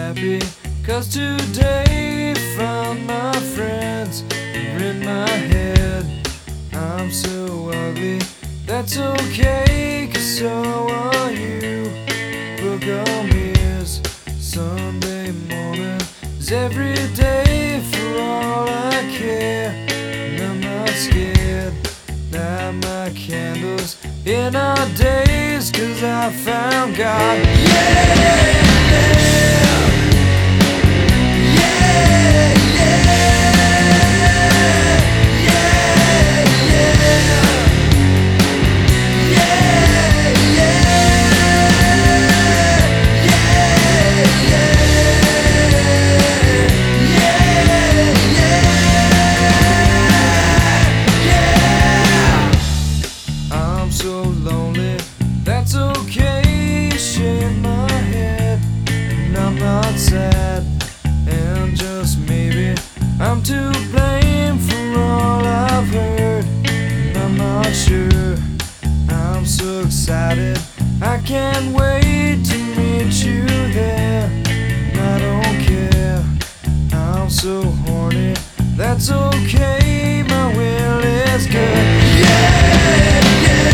happy, 'cause today found my friends are in my head. I'm so ugly, that's okay, 'cause so are you. Book on mirrors, Sunday morning is every day for all I care. And I'm not scared, light my candles in our days, 'cause I found God. Yeah! So lonely, that's okay, shake my head, and I'm not sad, and just maybe I'm to blame for all I've heard, and I'm not sure. I'm so excited, I can't wait to meet you there, and I don't care, I'm so horny, that's okay, my will is good. Yeah, yeah.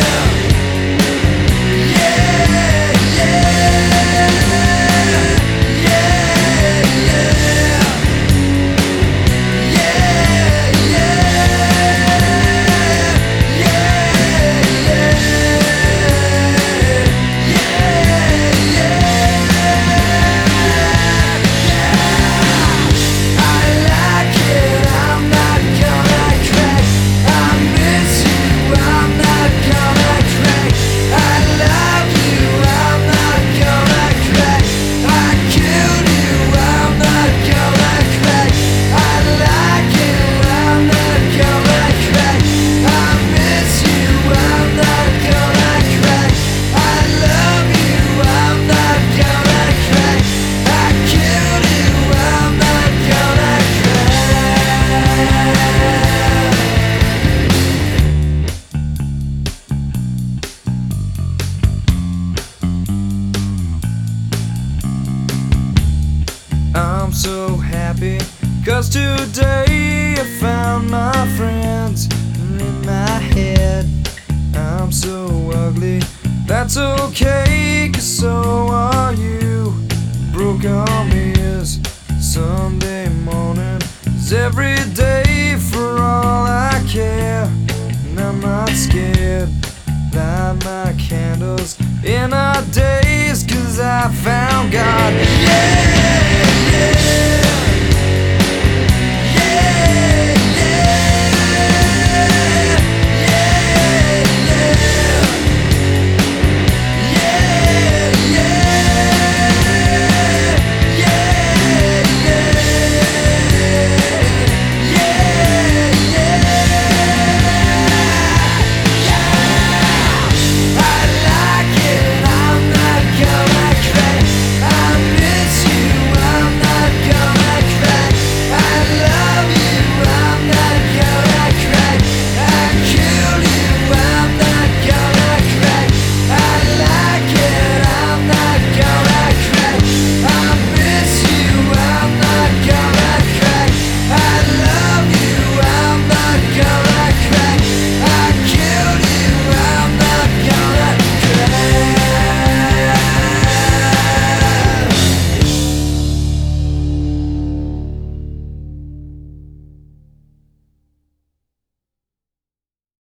I'm so happy, 'cause today I found my friends in my head. I'm so ugly, that's okay, 'cause so are you. Broke arm is Sunday morning is every day for all I care. And I'm not scared, light my candles in our days, 'cause I found God.